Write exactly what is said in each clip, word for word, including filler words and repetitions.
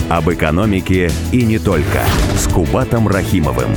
Об экономике и не только. С Кубатом Рахимовым.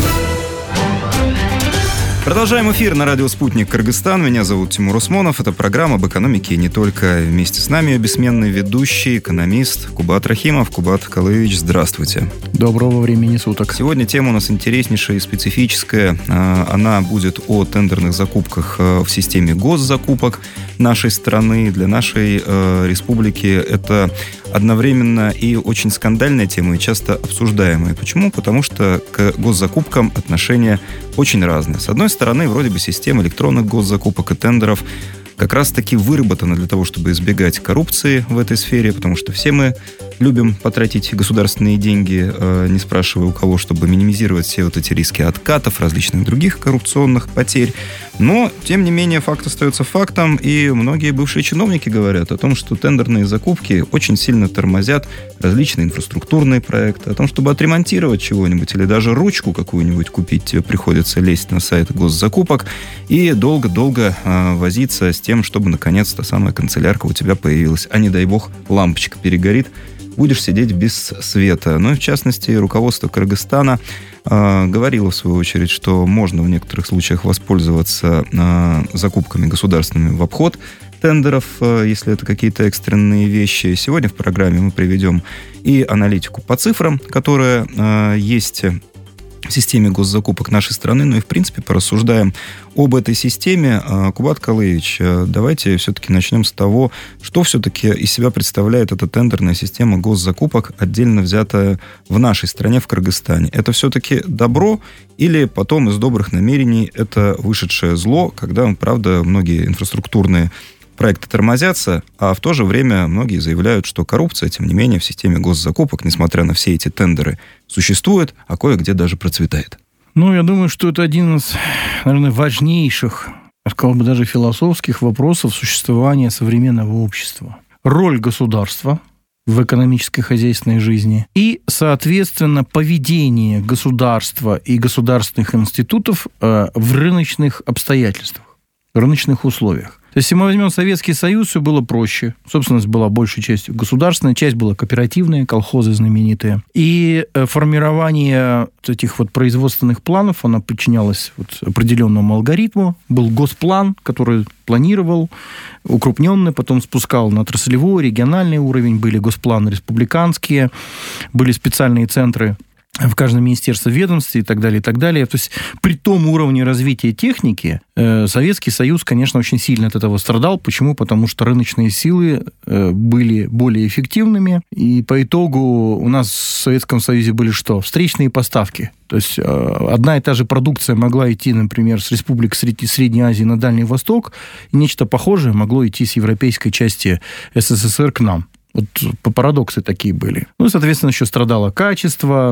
Продолжаем эфир на радио «Спутник Кыргызстан». Меня зовут Тимур Усмонов. Это программа об экономике и не только. Вместе с нами бессменный ведущий, экономист Кубат Рахимов. Кубат Калыевич, здравствуйте. Доброго времени суток. Сегодня тема у нас интереснейшая и специфическая. Она будет о тендерных закупках в системе госзакупок нашей страны. Для нашей республики это одновременно и очень скандальная тема, и часто обсуждаемая. Почему? Потому что к госзакупкам отношения очень разные. С одной стороны, вроде бы система электронных госзакупок и тендеров как раз-таки выработана для того, чтобы избегать коррупции в этой сфере, потому что все мы любим потратить государственные деньги, не спрашивая у кого, чтобы минимизировать все вот эти риски откатов, различных других коррупционных потерь. Но, тем не менее, факт остается фактом, и многие бывшие чиновники говорят о том, что тендерные закупки очень сильно тормозят различные инфраструктурные проекты, о том, чтобы отремонтировать чего-нибудь или даже ручку какую-нибудь купить, тебе приходится лезть на сайт госзакупок и долго-долго э, возиться с тем, чтобы наконец-то самая канцелярка у тебя появилась, а не дай бог лампочка перегорит, будешь сидеть без света. Ну и в частности, руководство Кыргызстана э, говорило в свою очередь, что можно в некоторых случаях воспользоваться э, закупками государственными в обход тендеров, э, если это какие-то экстренные вещи. Сегодня в программе мы приведем и аналитику по цифрам, которая э, есть в системе госзакупок нашей страны, ну и, в принципе, порассуждаем об этой системе. Кубат Калыевич, давайте все-таки начнем с того, что все-таки из себя представляет эта тендерная система госзакупок, отдельно взятая в нашей стране, в Кыргызстане. Это все-таки добро или потом из добрых намерений это вышедшее зло, когда, правда, многие инфраструктурные проекты тормозятся, а в то же время многие заявляют, что коррупция, тем не менее, в системе госзакупок, несмотря на все эти тендеры, существует, а кое-где даже процветает. Ну, я думаю, что это один из, наверное, важнейших, я сказал бы, даже философских вопросов существования современного общества. Роль государства в экономической хозяйственной жизни и, соответственно, поведение государства и государственных институтов в рыночных обстоятельствах, в рыночных условиях. То есть, если мы возьмем Советский Союз, все было проще. Собственность была большей частью государственная, часть была кооперативная, колхозы знаменитые. И формирование этих вот производственных планов, оно подчинялось вот определенному алгоритму. Был госплан, который планировал, укрупненный, потом спускал на отраслевой, региональный уровень. Были госпланы республиканские, были специальные центры в каждом министерстве, ведомстве и так далее, и так далее. То есть при том уровне развития техники э, Советский Союз, конечно, очень сильно от этого страдал. Почему? Потому что рыночные силы э, были более эффективными, и по итогу у нас в Советском Союзе были что? Встречные поставки. То есть э, одна и та же продукция могла идти, например, с республик Средней, Средней Азии на Дальний Восток, и нечто похожее могло идти с европейской части СССР к нам. Вот парадоксы такие были. Ну, и, соответственно, еще страдало качество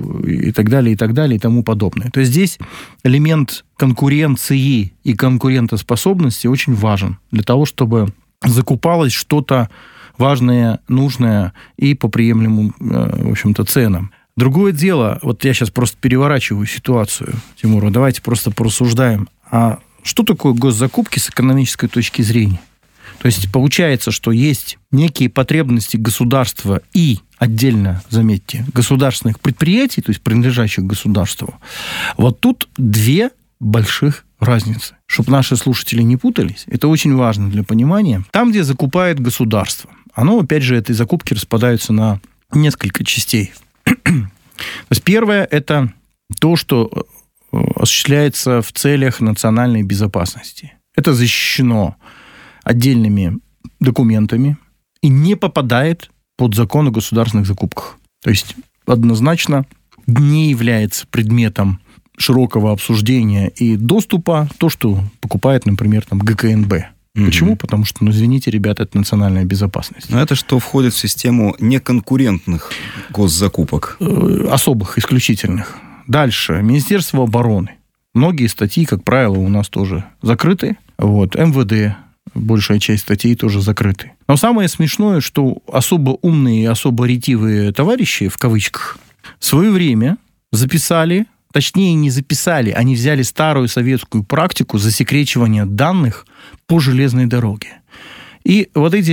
и так далее, и так далее, и тому подобное. То есть здесь элемент конкуренции и конкурентоспособности очень важен для того, чтобы закупалось что-то важное, нужное и по приемлемым, в общем-то, ценам. Другое дело, вот я сейчас просто переворачиваю ситуацию, Тимур, давайте просто порассуждаем. А что такое госзакупки с экономической точки зрения? То есть получается, что есть некие потребности государства и отдельно, заметьте, государственных предприятий, то есть принадлежащих государству. Вот тут две больших разницы. Чтобы наши слушатели не путались, это очень важно для понимания. Там, где закупает государство, оно, опять же, этой закупки распадаются на несколько частей. То есть первое – это то, что осуществляется в целях национальной безопасности. Это защищено отдельными документами и не попадает под закон о государственных закупках. То есть однозначно не является предметом широкого обсуждения и доступа то, что покупает, например, там, ГКНБ. Mm-hmm. Почему? Потому что, ну, извините, ребята, это национальная безопасность. Но это что входит в систему неконкурентных госзакупок? Особых, исключительных. Дальше. Министерство обороны. Многие статьи, как правило, у нас тоже закрыты. Вот. МВД. Большая часть статей тоже закрыты. Но самое смешное, что особо умные и особо ретивые товарищи, в кавычках, в свое время записали, точнее, не записали, они взяли старую советскую практику засекречивания данных по железной дороге. И вот эти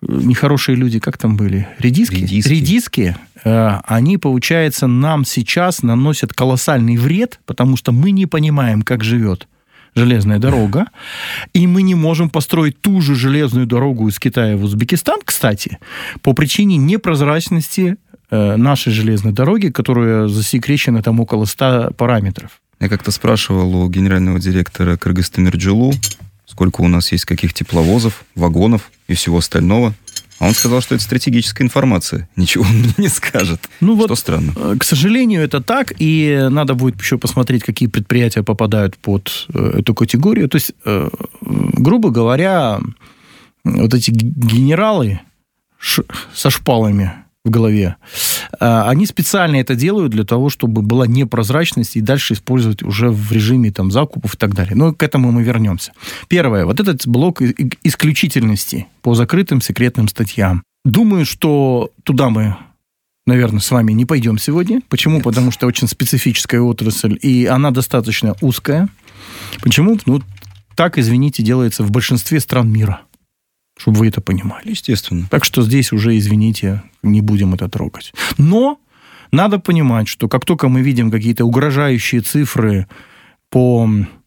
нехорошие люди, как там были? Редиски? Редиски. Редиски, они, получается, нам сейчас наносят колоссальный вред, потому что мы не понимаем, как живет железная дорога, и мы не можем построить ту же железную дорогу из Китая в Узбекистан, кстати, по причине непрозрачности нашей железной дороги, которая засекречена там около ста параметров. Я как-то спрашивал у генерального директора Кыргызстамирджулу, сколько у нас есть каких тепловозов, вагонов и всего остального. А он сказал, что это стратегическая информация. Ничего он мне не скажет. Ну что вот, странно. К сожалению, это так. И надо будет еще посмотреть, какие предприятия попадают под эту категорию. То есть, грубо говоря, вот эти генералы со шпалами в голове, они специально это делают для того, чтобы была непрозрачность и дальше использовать уже в режиме там, закупов и так далее. Но к этому мы вернемся. Первое. Вот этот блок исключительности по закрытым секретным статьям. Думаю, что туда мы, наверное, с вами не пойдем сегодня. Почему? Нет. Потому что очень специфическая отрасль, и она достаточно узкая. Почему? Ну, так, извините, делается в большинстве стран мира. Чтобы вы это понимали. Естественно. Так что здесь уже, извините, не будем это трогать. Но надо понимать, что как только мы видим какие-то угрожающие цифры по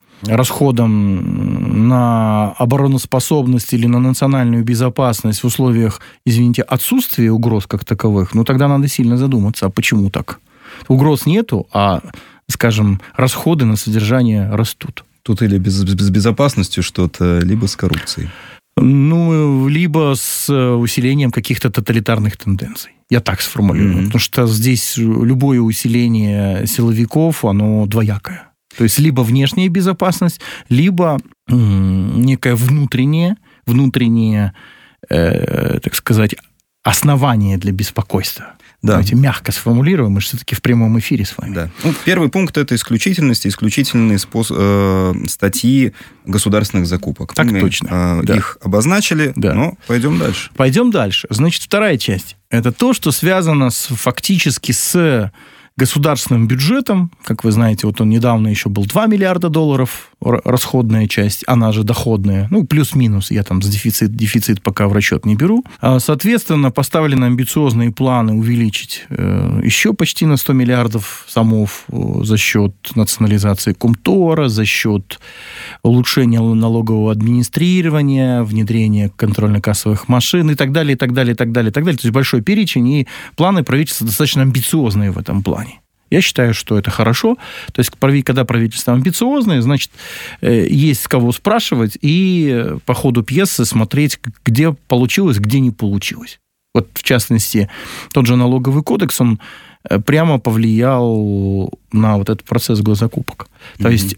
расходам на обороноспособность или на национальную безопасность в условиях, извините, отсутствия угроз как таковых, ну тогда надо сильно задуматься, а почему так? Угроз нету, а, скажем, расходы на содержание растут. Тут или без, без безопасностью что-то, либо с коррупцией. Ну, либо с усилением каких-то тоталитарных тенденций. Я так сформулирую. Mm-hmm. Потому что здесь любое усиление силовиков, оно двоякое. То есть, либо внешняя безопасность, либо м- некое внутреннее, внутреннее, э, так сказать, основание для беспокойства. Да. Давайте мягко сформулируем, мы же все-таки в прямом эфире с вами. Да. Ну, первый пункт – это исключительность, исключительные спос... э, статьи государственных закупок. Так мы, точно. Э, да. Их обозначили, да. Но пойдем дальше. Пойдем дальше. Значит, вторая часть – это то, что связано с, фактически с государственным бюджетом. Как вы знаете, вот он недавно еще был два миллиарда долларов, расходная часть, она же доходная, ну, плюс-минус, я там с дефицит, дефицит пока в расчет не беру. Соответственно, поставлены амбициозные планы увеличить еще почти на сто миллиардов сомов за счет национализации Комтора, за счет улучшения налогового администрирования, внедрения контрольно-кассовых машин и так далее, и так далее, и так далее, и так далее. То есть большой перечень, и планы правительства достаточно амбициозные в этом плане. Я считаю, что это хорошо. То есть, когда правительство амбициозное, значит, есть с кого спрашивать и по ходу пьесы смотреть, где получилось, где не получилось. Вот, в частности, тот же налоговый кодекс, он прямо повлиял на вот этот процесс госзакупок. Mm-hmm. То есть,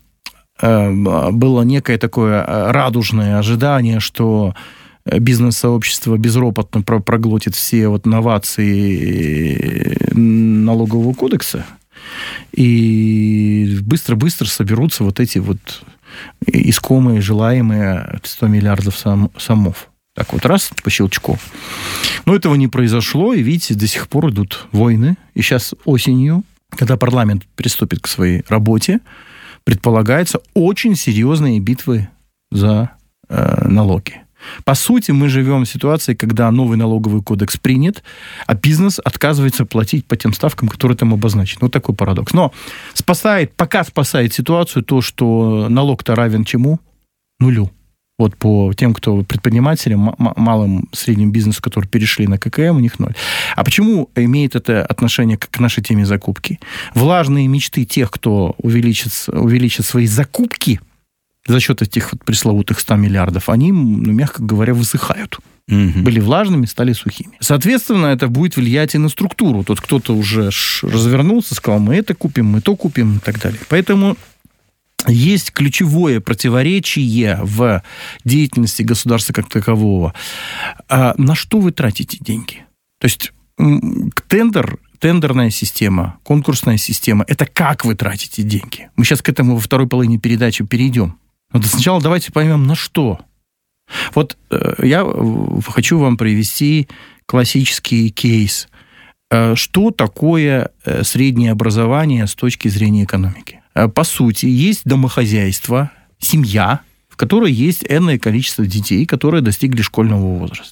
было некое такое радужное ожидание, что бизнес-сообщество безропотно проглотит все вот новации налогового кодекса, и быстро-быстро соберутся вот эти вот искомые, желаемые сто миллиардов сом, сомов. Так вот, раз, по щелчку. Но этого не произошло, и, видите, до сих пор идут войны. И сейчас осенью, когда парламент приступит к своей работе, предполагается очень серьезные битвы за э, налоги. По сути, мы живем в ситуации, когда новый налоговый кодекс принят, а бизнес отказывается платить по тем ставкам, которые там обозначены. Вот такой парадокс. Но спасает, пока спасает ситуацию то, что налог-то равен чему? Нулю. Вот по тем, кто предпринимателям, малым, средним бизнесу, которые перешли на ка ка эм, у них ноль. А почему имеет это отношение к нашей теме закупки? Влажные мечты тех, кто увеличит, увеличит свои закупки за счет этих вот пресловутых ста миллиардов, они, ну, мягко говоря, высыхают. Угу. Были влажными, стали сухими. Соответственно, это будет влиять и на структуру. Тут кто-то уже развернулся, сказал, мы это купим, мы то купим и так далее. Поэтому есть ключевое противоречие в деятельности государства как такового. А на что вы тратите деньги? То есть тендер, тендерная система, конкурсная система – это как вы тратите деньги. Мы сейчас к этому во второй половине передачи перейдем. Но сначала давайте поймем, на что. Вот э, я хочу вам привести классический кейс. Э, что такое э, среднее образование с точки зрения экономики? Э, по сути, есть домохозяйство, семья, в которой есть энное количество детей, которые достигли школьного возраста.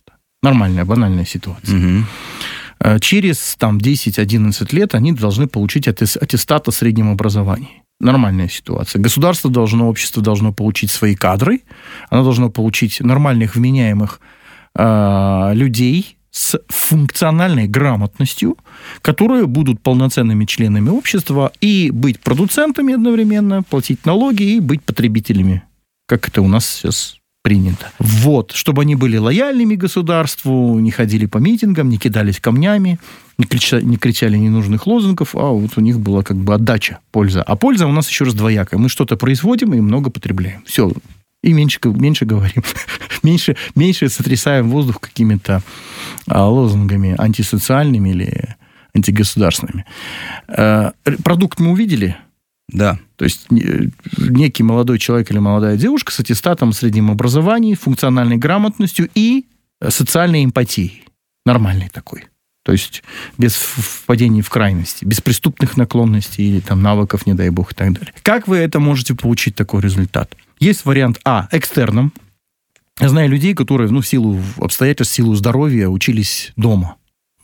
Нормальная, банальная ситуация. Угу. Через там, десять-одиннадцать лет они должны получить аттестат о среднем образовании. Нормальная ситуация. Государство должно, общество должно получить свои кадры, оно должно получить нормальных, вменяемых э, людей с функциональной грамотностью, которые будут полноценными членами общества и быть продуцентами одновременно, платить налоги и быть потребителями, как это у нас сейчас принято. Вот, чтобы они были лояльными государству, не ходили по митингам, не кидались камнями, не кричали, не кричали ненужных лозунгов, а вот у них была как бы отдача, польза. А польза у нас еще раз двоякая. Мы что-то производим и много потребляем. Все. И меньше, меньше говорим. меньше, меньше сотрясаем воздух какими-то а, лозунгами антисоциальными или антигосударственными. А, продукт мы увидели? Да. То есть некий молодой человек или молодая девушка с аттестатом о среднем образовании, функциональной грамотностью и социальной эмпатией. Нормальный такой. То есть без впадений в крайности, без преступных наклонностей или там, навыков, не дай бог, и так далее. Как вы это можете получить, такой результат? Есть вариант А. Экстерном. Я знаю людей, которые ну, в силу обстоятельств, в силу здоровья учились дома.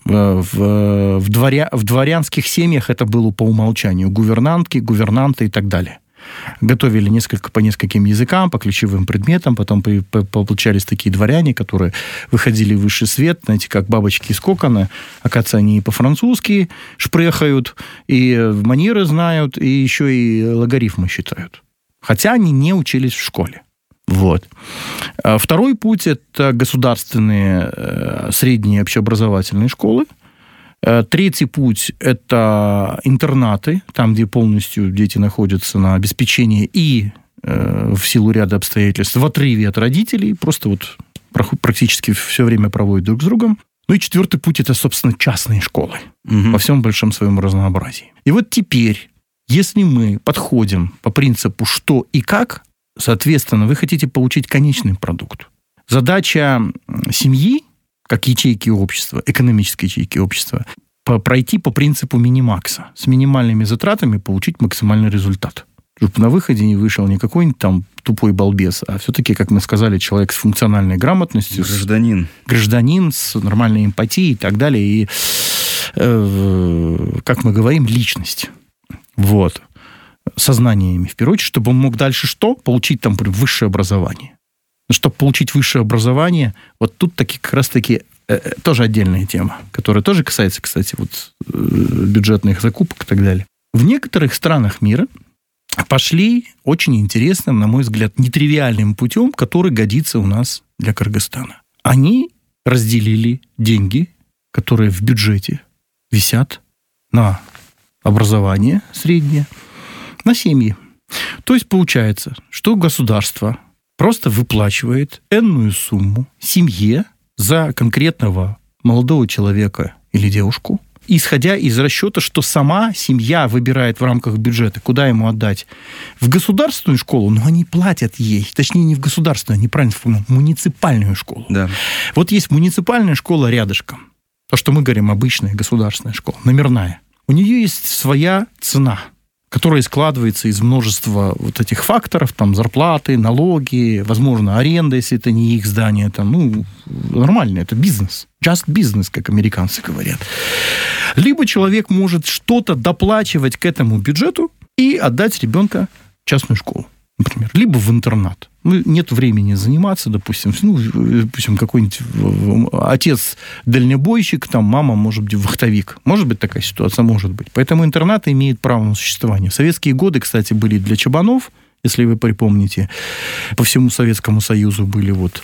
В, в, дворя, в дворянских семьях это было по умолчанию. Гувернантки, гувернанты и так далее. Готовили несколько, по нескольким языкам, по ключевым предметам. Потом при, по, получались такие дворяне, которые выходили в высший свет, знаете, как бабочки из кокона. Оказывается, они и по-французски шпрехают, и манеры знают, и еще и логарифмы считают. Хотя они не учились в школе. Вот. Второй путь – это государственные средние общеобразовательные школы. Третий путь – это интернаты, там, где полностью дети находятся на обеспечении и в силу ряда обстоятельств в отрыве от родителей, просто вот практически все время проводят друг с другом. Ну и четвертый путь – это, собственно, частные школы угу. во всем большом своем разнообразии. И вот теперь, если мы подходим по принципу «что и как», соответственно, вы хотите получить конечный продукт. Задача семьи, как ячейки общества, экономической ячейки общества, пройти по принципу минимакса. С минимальными затратами получить максимальный результат. Чтобы на выходе не вышел не какой-нибудь там тупой балбес, а все-таки, как мы сказали, человек с функциональной грамотностью. Гражданин. С, гражданин с нормальной эмпатией и так далее. И, э, как мы говорим, личность. Вот. Сознаниями, в первую очередь, чтобы он мог дальше что? Получить там высшее образование. Чтобы получить высшее образование, вот тут таки, как раз-таки э, тоже отдельная тема, которая тоже касается, кстати, вот, э, бюджетных закупок и так далее. В некоторых странах мира пошли очень интересным, на мой взгляд, нетривиальным путем, который годится у нас для Кыргызстана. Они разделили деньги, которые в бюджете висят на образование среднее, на семьи. То есть получается, что государство просто выплачивает энную сумму семье за конкретного молодого человека или девушку, исходя из расчета, что сама семья выбирает в рамках бюджета, куда ему отдать. В государственную школу, но они платят ей. Точнее, не в государственную, неправильно вспомнил, муниципальную школу. Да. Вот есть муниципальная школа рядышком. То, что мы говорим, обычная государственная школа, номерная. У нее есть своя цена, которая складывается из множества вот этих факторов, там, зарплаты, налоги, возможно, аренда, если это не их здание, там, ну, нормально, это бизнес. Just business, как американцы говорят. Либо человек может что-то доплачивать к этому бюджету и отдать ребенка в частную школу, например, либо в интернат. Ну, нет времени заниматься, допустим, ну, допустим, какой-нибудь отец дальнобойщик, там, мама, может быть, вахтовик. Может быть такая ситуация? Может быть. Поэтому интернаты имеют право на существование. В советские годы, кстати, были для чабанов, если вы припомните, по всему Советскому Союзу были вот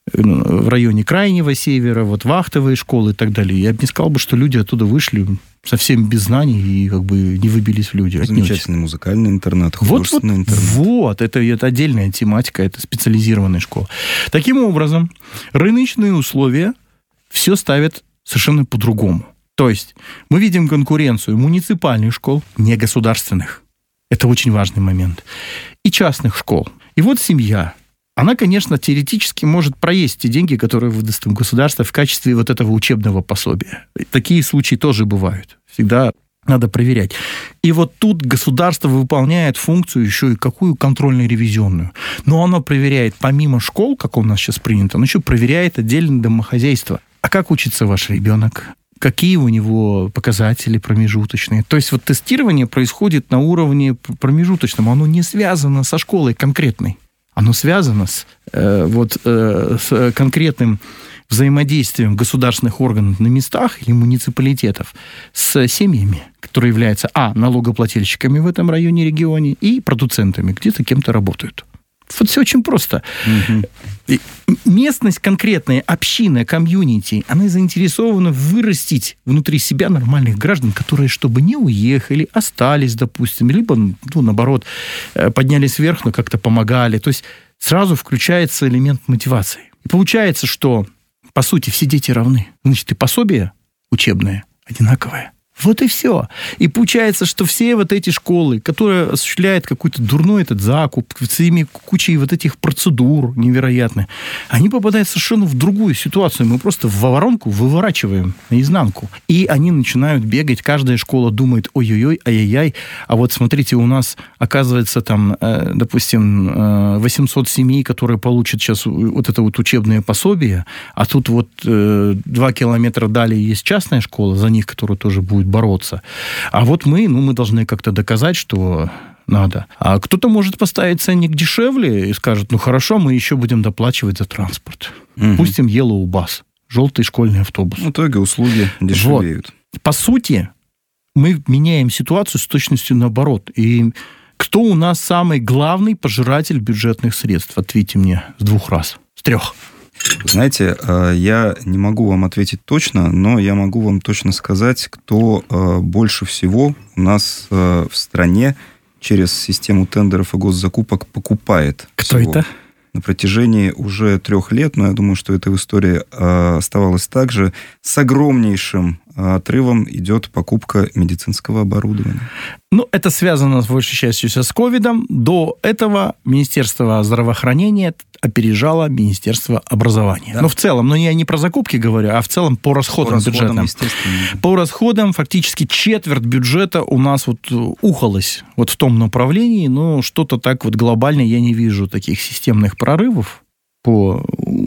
в районе Крайнего Севера, вот вахтовые школы и так далее. Я бы не сказал, бы, что люди оттуда вышли совсем без знаний и как бы не выбились в люди. Замечательный музыкальный интернат, художественный вот, вот, интернат. Вот, это, это отдельная тематика, это специализированная школа. Таким образом, рыночные условия все ставят совершенно по-другому. То есть мы видим конкуренцию муниципальных школ, не государственных. Это очень важный момент. И частных школ. И вот семья, она, конечно, теоретически может проесть те деньги, которые выдаст им государство в качестве вот этого учебного пособия. Такие случаи тоже бывают. Всегда Надо проверять. И вот тут государство выполняет функцию еще и какую? Контрольно-ревизионную. Но оно проверяет помимо школ, как у нас сейчас принято, оно еще проверяет отдельное домохозяйство. А как учится ваш ребенок? Какие у него показатели промежуточные? То есть вот тестирование происходит на уровне промежуточном. Оно не связано со школой конкретной. Оно связано с, э, вот, э, с конкретным взаимодействием государственных органов на местах или муниципалитетов с семьями, которые являются, а, налогоплательщиками в этом районе, регионе, и продуцентами, где-то кем-то работают. Вот все очень просто. Угу. Местность конкретная, община, комьюнити, она заинтересована вырастить внутри себя нормальных граждан, которые, чтобы не уехали, остались, допустим, либо, ну, наоборот, поднялись вверх, но как-то помогали. То есть сразу включается элемент мотивации. И получается, что по сути, все дети равны. Значит, и пособие учебное одинаковое. Вот и все. И получается, что все вот эти школы, которые осуществляют какой-то дурной этот закуп, с этими кучей вот этих процедур невероятных, они попадают совершенно в другую ситуацию. Мы просто в воронку выворачиваем наизнанку. И они начинают бегать. Каждая школа думает, ой-ой-ой, ай-яй-яй. А вот смотрите, у нас, оказывается, там, допустим, восемьсот семей, которые получат сейчас вот это вот учебное пособие, а тут вот два километра далее есть частная школа, за них, которая тоже будет бороться. А вот мы, ну, мы должны как-то доказать, что надо. А кто-то может поставить ценник дешевле и скажет, ну, хорошо, мы еще будем доплачивать за транспорт. Угу. Пустим Yellow Bus, желтый школьный автобус. В итоге услуги дешевеют. Вот. По сути, мы меняем ситуацию с точностью наоборот. И кто у нас самый главный пожиратель бюджетных средств? Ответьте мне с двух раз, с трех. Знаете, я не могу вам ответить точно, но я могу вам точно сказать, кто больше всего у нас в стране через систему тендеров и госзакупок покупает. Кто всего. это? На протяжении уже трех лет, но я думаю, что это в истории оставалось так же, с огромнейшим отрывом идет покупка медицинского оборудования. Ну, это связано, с большей частью, с ковидом. До этого Министерство здравоохранения опережало Министерство образования. Да. Но в целом, но я не про закупки говорю, а в целом по расходам, по расходам бюджетным. По расходам фактически четверть бюджета у нас вот ухалась вот в том направлении, но что-то так вот глобально я не вижу таких системных прорывов по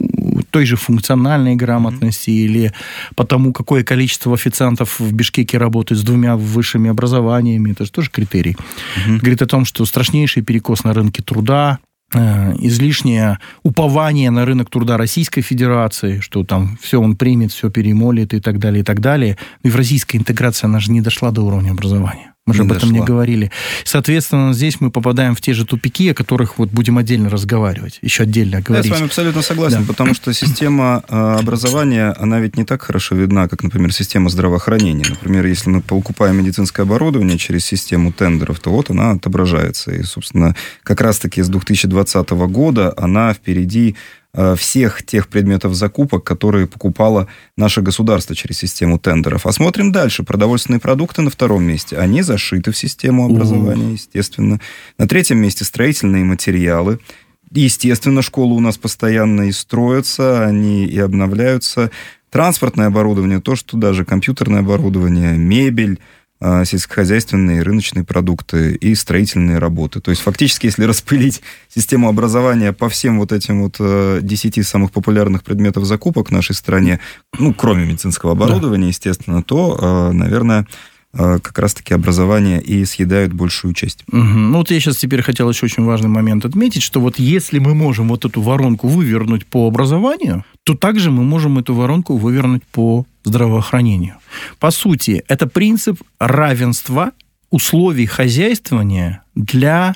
той же функциональной грамотности mm-hmm. или по тому, какое количество официантов в Бишкеке работает с двумя высшими образованиями. Это же тоже критерий. Mm-hmm. Говорит о том, что страшнейший перекос на рынке труда, э, излишнее упование на рынок труда Российской Федерации, что там все он примет, все перемолит и так далее, и так далее. Но евразийская интеграция, она же не дошла до уровня образования. Мы же не об этом дошла. Не говорили. Соответственно, здесь мы попадаем в те же тупики, о которых вот будем отдельно разговаривать, еще отдельно говорить. Я с вами абсолютно согласен, да. Потому что система образования, она ведь не так хорошо видна, как, например, система здравоохранения. Например, если мы покупаем медицинское оборудование через систему тендеров, то вот она отображается. И, собственно, как раз-таки с две тысячи двадцатого года она впереди всех тех предметов закупок, которые покупало наше государство через систему тендеров. А смотрим дальше. Продовольственные продукты на втором месте. Они зашиты в систему образования, естественно. На третьем месте строительные материалы. Естественно, школы у нас постоянно и строятся, они и обновляются. Транспортное оборудование, то, что даже компьютерное оборудование, мебель, сельскохозяйственные, рыночные продукты и строительные работы. То есть, фактически, если распылить систему образования по всем вот этим вот десяти самых популярных предметов закупок в нашей стране, ну, кроме медицинского оборудования, да. естественно, то, наверное, как раз-таки образование и съедают большую часть. Угу. Ну, вот я сейчас теперь хотел еще очень важный момент отметить, что вот если мы можем вот эту воронку вывернуть по образованию, то также мы можем эту воронку вывернуть по здравоохранению. По сути, это принцип равенства условий хозяйствования для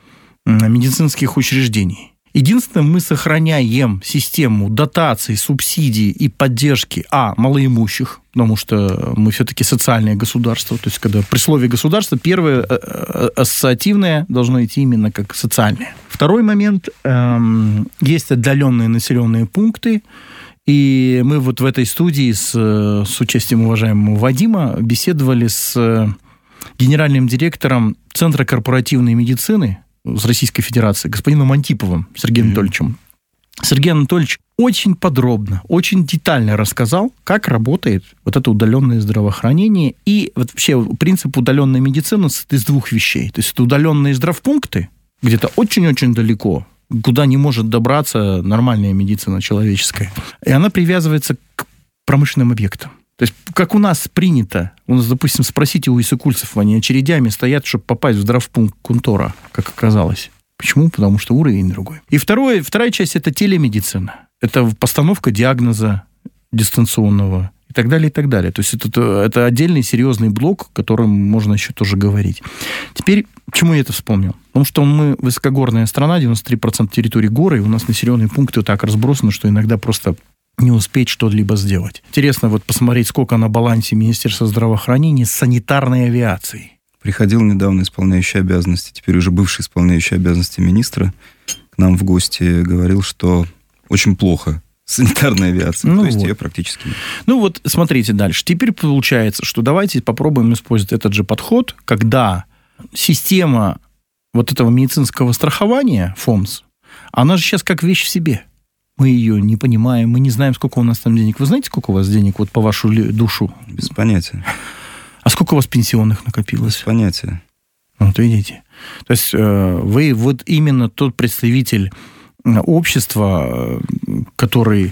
медицинских учреждений. Единственное, мы сохраняем систему дотаций, субсидий и поддержки, а, малоимущих, потому что мы все-таки социальное государство, то есть когда при слове государство первое ассоциативное должно идти именно как социальное. Второй момент, эм, есть отдаленные населенные пункты, и мы вот в этой студии с, с участием уважаемого Вадима беседовали с генеральным директором Центра корпоративной медицины с Российской Федерации, господином Антиповым Сергеем mm-hmm. Анатольевичем. Сергей Анатольевич очень подробно, очень детально рассказал, как работает вот это удаленное здравоохранение и вот вообще принцип удаленной медицины состоит из двух вещей. То есть это удаленные здравпункты, где-то очень-очень далеко, куда не может добраться нормальная медицина человеческая. И она привязывается к промышленным объектам. То есть, как у нас принято, у нас, допустим, спросите у иссыкульцев, они очередями стоят, чтобы попасть в здравпункт Кунтора, как оказалось. Почему? Потому что уровень другой. И второе, вторая часть – это телемедицина. Это постановка диагноза дистанционного и так далее, и так далее. То есть, это, это отдельный серьезный блок, о котором можно еще тоже говорить. Теперь, почему я это вспомнил? Потому что мы высокогорная страна, девяносто три процента территории горы, и у нас населенные пункты так разбросаны, что иногда просто не успеть что-либо сделать. Интересно вот посмотреть, сколько на балансе Министерства здравоохранения санитарной авиации. Приходил недавно исполняющий обязанности, теперь уже бывший исполняющий обязанности министра, к нам в гости говорил, что очень плохо с санитарной авиацией, ну то есть вот. Ее практически нет. Ну вот, смотрите дальше. Теперь получается, что давайте попробуем использовать этот же подход, когда система вот этого медицинского страхования, ФОМС, она же сейчас как вещь в себе. Мы ее не понимаем, мы не знаем, сколько у нас там денег. Вы знаете, сколько у вас денег вот по вашу душу? Без понятия. А сколько у вас пенсионных накопилось? Без понятия. Вот видите. То есть вы вот именно тот представитель общества, который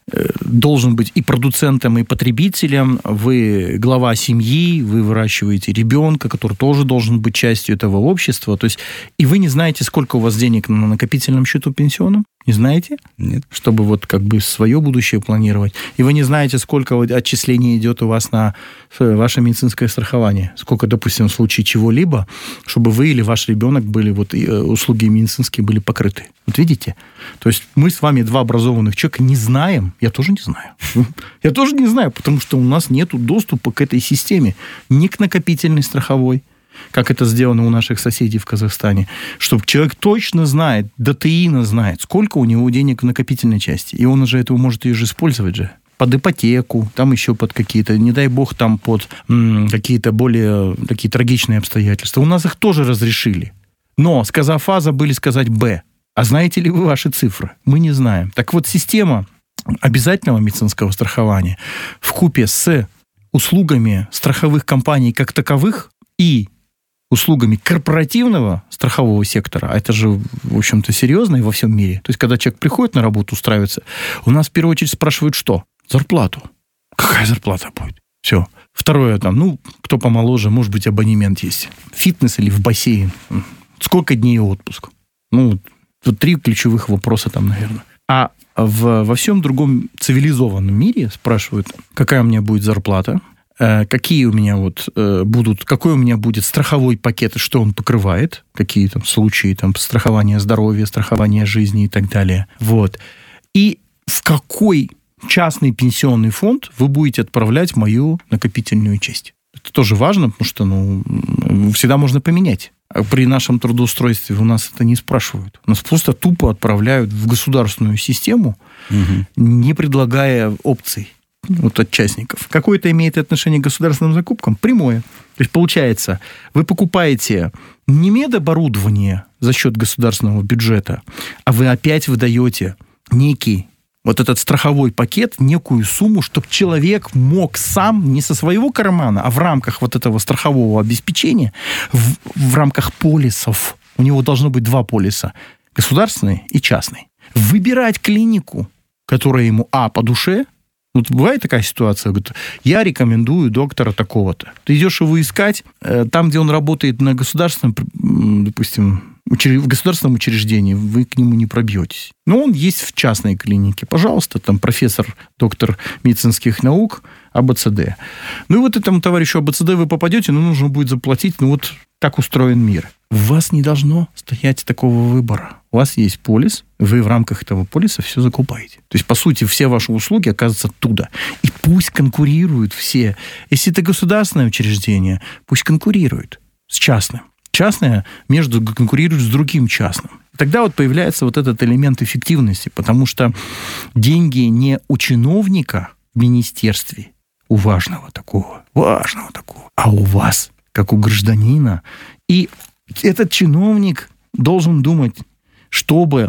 должен быть и продуцентом, и потребителем. Вы глава семьи, вы выращиваете ребенка, который тоже должен быть частью этого общества. То есть, и вы не знаете, сколько у вас денег на накопительном счету пенсионном? Не знаете? Нет. Чтобы вот как бы свое будущее планировать. И вы не знаете, сколько отчислений идет у вас на ваше медицинское страхование. Сколько, допустим, в случае чего-либо, чтобы вы или ваш ребенок были, вот, услуги медицинские были покрыты. Вот видите? То есть мы с вами, два образованных человека, не знаем. Я тоже не знаю. Я тоже не знаю, потому что у нас нет доступа к этой системе. Ни к накопительной страховой, как это сделано у наших соседей в Казахстане, чтобы человек точно знает, ДТИно знает, сколько у него денег в накопительной части. И он уже этого может ее же использовать же. Под ипотеку, там еще под какие-то, не дай бог, там под м, какие-то более такие трагичные обстоятельства. У нас их тоже разрешили. Но, сказав А, забыли сказать Б. А знаете ли вы ваши цифры? Мы не знаем. Так вот, система обязательного медицинского страхования вкупе с услугами страховых компаний как таковых и услугами корпоративного страхового сектора, а это же, в общем-то, серьезно и во всем мире. То есть, когда человек приходит на работу, устраивается, у нас в первую очередь спрашивают, что? Зарплату. Какая зарплата будет? Все. Второе, там, ну, кто помоложе, может быть, абонемент есть. Фитнес или в бассейн. Сколько дней отпуск? Ну, тут три ключевых вопроса там, наверное. А в, во всем другом цивилизованном мире спрашивают, какая у меня будет зарплата, какие у меня вот будут, какой у меня будет страховой пакет, и что он покрывает, какие там случаи там, страхования здоровья, страхования жизни и так далее. Вот. И в какой частный пенсионный фонд вы будете отправлять мою накопительную часть. Это тоже важно, потому что ну, всегда можно поменять. А при нашем трудоустройстве у нас это не спрашивают. Нас просто тупо отправляют в государственную систему, угу. не предлагая опций. Вот от частников. Какое это имеет отношение к государственным закупкам? Прямое. То есть, получается, вы покупаете не медоборудование за счет государственного бюджета, а вы опять выдаете некий вот этот страховой пакет, некую сумму, чтобы человек мог сам, не со своего кармана, а в рамках вот этого страхового обеспечения, в, в рамках полисов, у него должно быть два полиса, государственный и частный, выбирать клинику, которая ему, а, по душе. Вот бывает такая ситуация, говорит, я рекомендую доктора такого-то. Ты идешь его искать, там, где он работает на государственном, допустим, в государственном учреждении, вы к нему не пробьетесь. Но он есть в частной клинике. Пожалуйста, там профессор, доктор медицинских наук, А Б Ц Д. Ну и вот этому товарищу А Б Ц Д вы попадете, но нужно будет заплатить, ну вот так устроен мир. У вас не должно стоять такого выбора. У вас есть полис, вы в рамках этого полиса все закупаете. То есть, по сути, все ваши услуги оказываются оттуда. И пусть конкурируют все. Если это государственное учреждение, пусть конкурирует с частным. Частное между конкурирует с другим частным. И тогда вот появляется вот этот элемент эффективности, потому что деньги не у чиновника в министерстве, у важного такого, важного такого, а у вас, как у гражданина. И этот чиновник должен думать, чтобы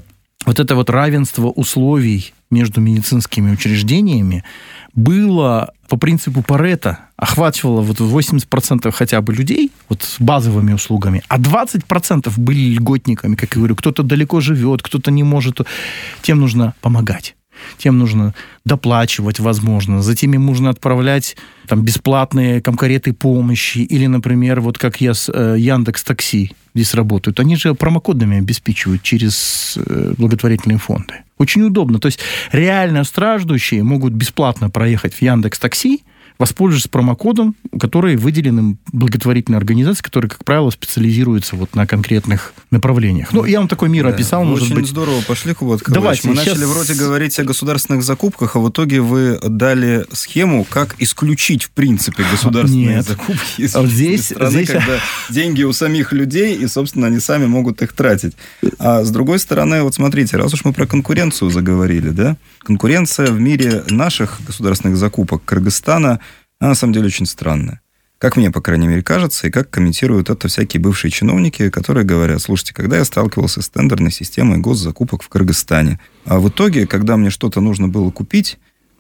вот это вот равенство условий между медицинскими учреждениями было по принципу Парето, охватывало вот восемьдесят процентов хотя бы людей вот с базовыми услугами, а двадцать процентов были льготниками, как я говорю, кто-то далеко живет, кто-то не может, тем нужно помогать. Тем нужно доплачивать, возможно. Затем им нужно отправлять там, бесплатные комкареты помощи. Или, например, вот как я с э, Яндекс.Такси здесь работают. Они же промокодами обеспечивают через э, благотворительные фонды. Очень удобно. То есть реально страждущие могут бесплатно проехать в Яндекс.Такси, воспользовавшись промокодом, который выделен им благотворительной организацией, которая, как правило, специализируется вот на конкретных направлениях. Ну, я вам такой мир да, описал, может очень быть... Очень здорово пошли, Кубат Калыч. Мы сейчас... начали вроде говорить о государственных закупках, а в итоге вы дали схему, как исключить, в принципе, государственные Нет. закупки из вот здесь, страны, здесь... когда деньги у самих людей, и, собственно, они сами могут их тратить. А с другой стороны, вот смотрите, раз уж мы про конкуренцию заговорили, да, конкуренция в мире наших государственных закупок Кыргызстана, она на самом деле очень странная. Как мне, по крайней мере, кажется, и как комментируют это всякие бывшие чиновники, которые говорят, слушайте, когда я сталкивался с тендерной системой госзакупок в Кыргызстане, а в итоге, когда мне что-то нужно было купить,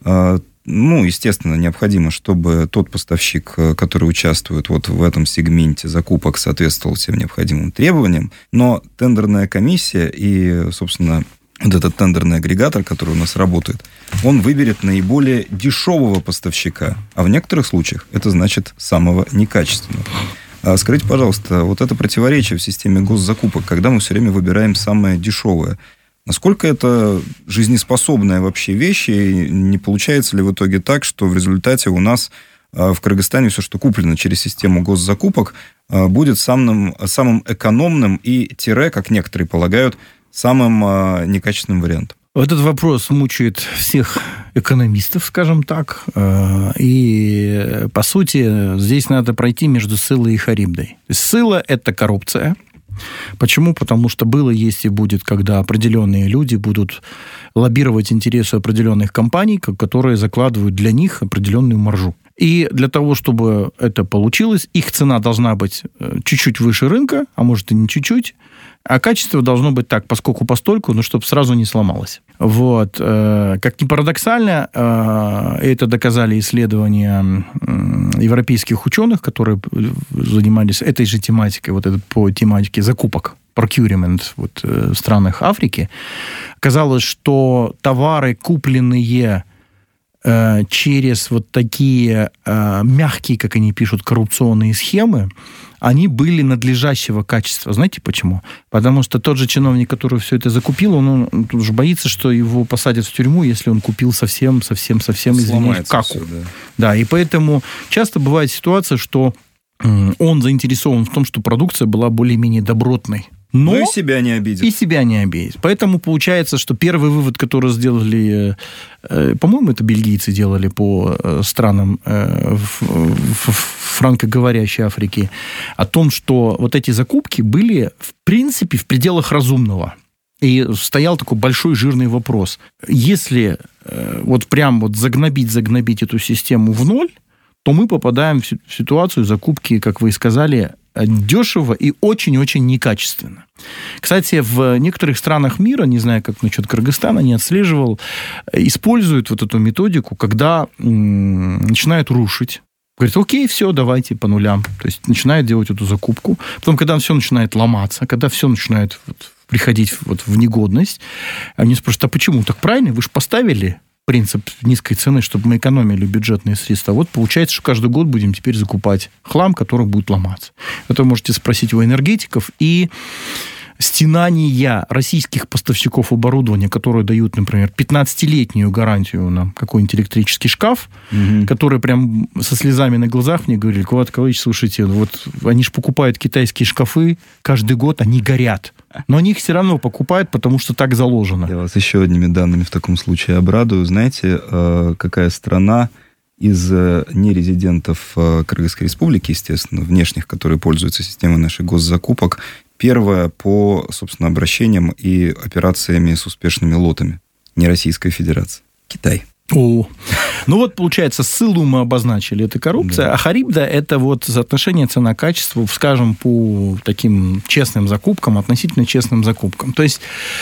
ну, естественно, необходимо, чтобы тот поставщик, который участвует вот в этом сегменте закупок, соответствовал всем необходимым требованиям, но тендерная комиссия и, собственно, вот этот тендерный агрегатор, который у нас работает, он выберет наиболее дешевого поставщика. А в некоторых случаях это значит самого некачественного. А скажите, пожалуйста, вот это противоречие в системе госзакупок, когда мы все время выбираем самое дешевое, насколько это жизнеспособная вообще вещь, и не получается ли в итоге так, что в результате у нас в Кыргызстане все, что куплено через систему госзакупок, будет самым, самым экономным и тире, как некоторые полагают, самым э, некачественным вариантом? Этот вопрос мучает всех экономистов, скажем так. И, по сути, здесь надо пройти между Сылой и Харибдой. Сыла – это коррупция. Почему? Потому что было, есть и будет, когда определенные люди будут лоббировать интересы определенных компаний, которые закладывают для них определенную маржу. И для того, чтобы это получилось, их цена должна быть чуть-чуть выше рынка, а может и не чуть-чуть, а качество должно быть так, поскольку постольку, но чтобы сразу не сломалось. Вот. Как ни парадоксально, это доказали исследования европейских ученых, которые занимались этой же тематикой, вот это по тематике закупок, procurement вот, в странах Африки. Оказалось, что товары, купленные через вот такие мягкие, как они пишут, коррупционные схемы, они были надлежащего качества. Знаете почему? Потому что тот же чиновник, который все это закупил, он, он тут же боится, что его посадят в тюрьму, если он купил совсем, совсем, совсем, извиняюсь, каку. Все, да. да, и поэтому часто бывает ситуация, что он заинтересован в том, что продукция была более-менее добротной. Но ну и себя не обидит. И себя не обидит. Поэтому получается, что первый вывод, который сделали, по-моему, это бельгийцы делали по странам франкоговорящей Африки, о том, что вот эти закупки были, в принципе, в пределах разумного. И стоял такой большой жирный вопрос. Если вот прям вот загнобить, загнобить эту систему в ноль, то мы попадаем в ситуацию закупки, как вы и сказали, дешево и очень-очень некачественно. Кстати, в некоторых странах мира, не знаю, как насчет Кыргызстана, не отслеживал, используют вот эту методику, когда м- начинают рушить. Говорит, окей, все, давайте по нулям. То есть начинают делать эту закупку. Потом, когда все начинает ломаться, когда все начинает вот приходить вот в негодность, они спрашивают, а почему? Так правильно, вы же поставили принцип низкой цены, чтобы мы экономили бюджетные средства. Вот получается, что каждый год будем теперь закупать хлам, который будет ломаться. Это можете спросить у энергетиков. И стенания российских поставщиков оборудования, которые дают, например, пятнадцатилетнюю гарантию на какой-нибудь электрический шкаф, угу. которые прям со слезами на глазах мне говорили, Кубат Калыч, слушайте, вот они же покупают китайские шкафы, каждый год они горят. Но они их все равно покупают, потому что так заложено. Я вас еще одними данными в таком случае обрадую. Знаете, какая страна из нерезидентов Кыргызской республики, естественно, внешних, которые пользуются системой наших госзакупок, первая по, собственно, обращениям и операциями с успешными лотами? Не Российская Федерация. Китай. О, ну вот, получается, ссылу мы обозначили, это коррупция, да. А Харибда – это вот соотношение цена-качество, скажем, по таким честным закупкам, относительно честным закупкам. То есть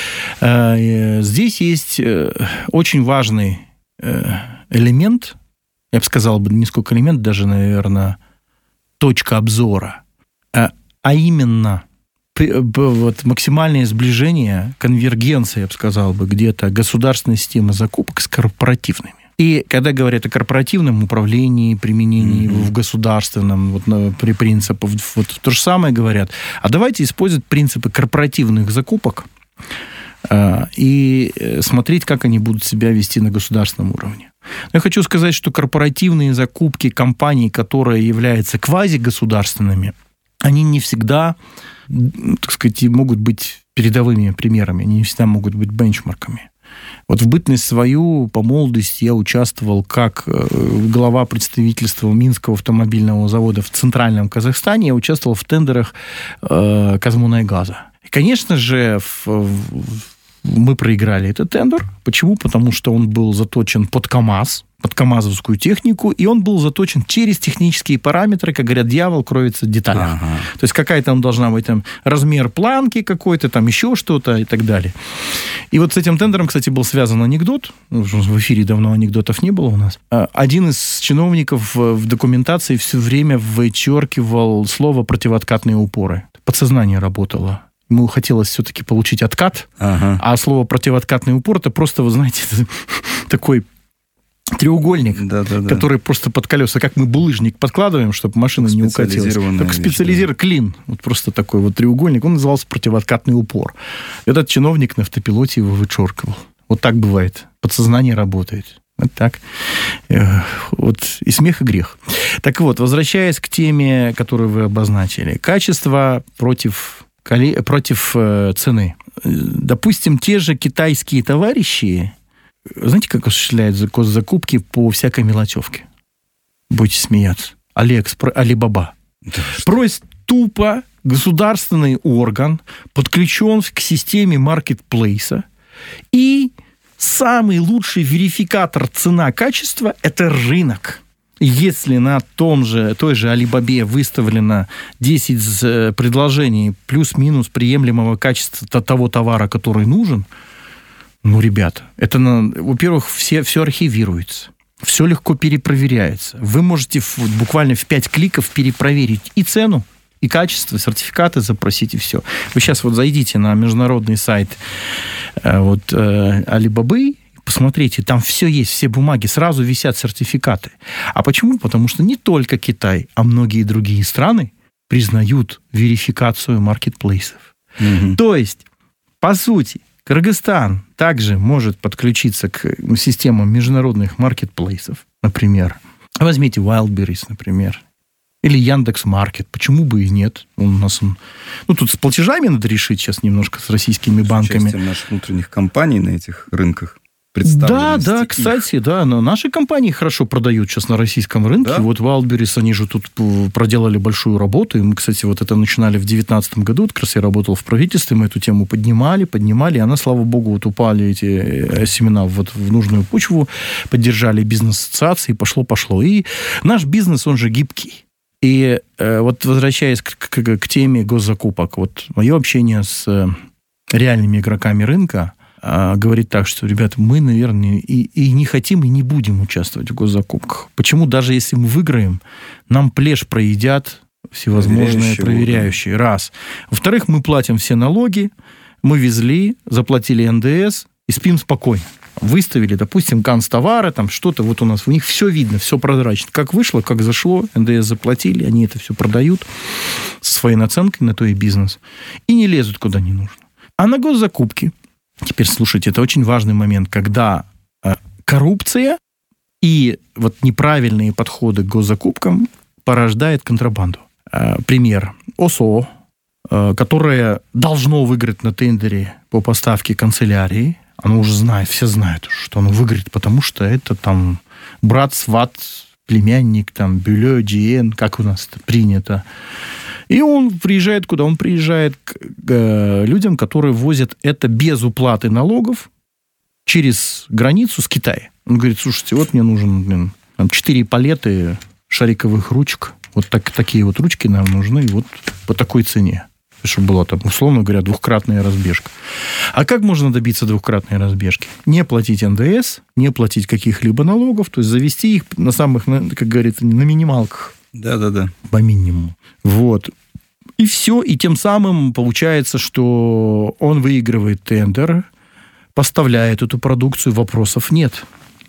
э, здесь есть э, очень важный э, элемент, я бы сказал, не сколько элемент, даже, наверное, точка обзора, а, а именно вот максимальное сближение, конвергенция, я бы сказал, бы, где-то государственной системы закупок с корпоративными. И когда говорят о корпоративном управлении, применении mm-hmm. в государственном, вот, на, при принципах, вот то же самое говорят. А давайте использовать принципы корпоративных закупок э, и смотреть, как они будут себя вести на государственном уровне. Но я хочу сказать, что корпоративные закупки компаний, которые являются квазигосударственными, они не всегда, так сказать, могут быть передовыми примерами, они не всегда могут быть бенчмарками. Вот в бытность свою, по молодости, я участвовал как глава представительства Минского автомобильного завода в Центральном Казахстане, я участвовал в тендерах э, Казмунайгаза. И, конечно же, в, в, мы проиграли этот тендер. Почему? Потому что он был заточен под КАМАЗ, под КАМАЗовскую технику, и он был заточен через технические параметры, как говорят, дьявол кроется в деталях. Ага. То есть какая там должна быть там, размер планки какой-то, там еще что-то и так далее. И вот с этим тендером, кстати, был связан анекдот. В эфире давно анекдотов не было у нас. Один из чиновников в документации все время вычеркивал слово «противооткатные упоры». Подсознание работало. Ему хотелось все-таки получить откат, ага. А слово «противооткатный упор» это просто, вы знаете, такой треугольник, да, да, да. который просто под колеса, как мы булыжник подкладываем, чтобы машина не укатилась. Только специализированный клин. Вот просто такой вот треугольник. Он назывался «противооткатный упор». Этот чиновник на автопилоте его вычеркивал. Вот так бывает. Подсознание работает. Вот так. Вот и смех, и грех. Так вот, возвращаясь к теме, которую вы обозначили. Качество против, против цены. Допустим, те же китайские товарищи, знаете, как осуществляют закупки по всякой мелочевке? Будете смеяться. Алиэкспресс, Алибаба. Да. Просит тупо государственный орган, подключен к системе маркетплейса, и самый лучший верификатор цена-качество – это рынок. Если на том же, той же Алибабе выставлено десять предложений плюс-минус приемлемого качества того товара, который нужен, ну, ребята, это, во-первых, все, все архивируется, все легко перепроверяется. Вы можете в, буквально в пять кликов перепроверить и цену, и качество, сертификаты запросить, и все. Вы сейчас вот зайдите на международный сайт вот, Алибабы, посмотрите, там все есть, все бумаги, сразу висят сертификаты. А почему? Потому что не только Китай, а многие другие страны признают верификацию маркетплейсов. Mm-hmm. То есть, по сути, Кыргызстан также может подключиться к системам международных маркетплейсов, например. Возьмите Wildberries, например, или Яндекс.Маркет. Почему бы и нет? Он у нас, он... Ну, тут с платежами надо решить сейчас немножко с российскими с банками. С участием наших внутренних компаний на этих рынках. Да, да, кстати, их. да, но наши компании хорошо продают сейчас на российском рынке. Да? Вот Wildberries, они же тут проделали большую работу. И мы, кстати, вот это начинали в две тысячи девятнадцатом году. Вот как раз я работал в правительстве, мы эту тему поднимали, поднимали, и она, слава богу, вот упали эти семена вот в нужную почву, поддержали бизнес-ассоциации, пошло-пошло. И наш бизнес, он же гибкий. И э, вот возвращаясь к, к, к теме госзакупок, вот мое общение с э, реальными игроками рынка говорит так, что, ребята, мы, наверное, и, и не хотим, и не будем участвовать в госзакупках. Почему? Даже если мы выиграем, нам плешь проедят всевозможные проверяющие. проверяющие. Раз. Во-вторых, мы платим все налоги, мы везли, заплатили эн дэ эс и спим спокойно. Выставили, допустим, канцтовары, там что-то, вот у нас, у них все видно, все прозрачно. Как вышло, как зашло, эн дэ эс заплатили, они это все продают со своей наценкой на то и бизнес. И не лезут куда не нужно. А на госзакупки теперь слушайте, это очень важный момент, когда э, коррупция и вот неправильные подходы к госзакупкам порождает контрабанду. Э, пример. ОСО, э, которое должно выиграть на тендере по поставке канцелярии, оно уже знает, все знают, что оно выиграет, потому что это там брат, сват, племянник, там, бюлё, диен, как у нас это принято. И он приезжает куда? Он приезжает к, к людям, которые возят это без уплаты налогов через границу с Китая. Он говорит, слушайте, вот мне нужен, блин, там, четыре палеты шариковых ручек. Вот так, такие вот ручки нам нужны, вот по такой цене. Чтобы была там, условно говоря, двухкратная разбежка. А как можно добиться двухкратной разбежки? Не платить эн дэ эс, не платить каких-либо налогов, то есть завести их на самых, как говорится, на минималках. Да-да-да. По минимуму. Вот. И все. И тем самым получается, что он выигрывает тендер, поставляет эту продукцию, вопросов нет.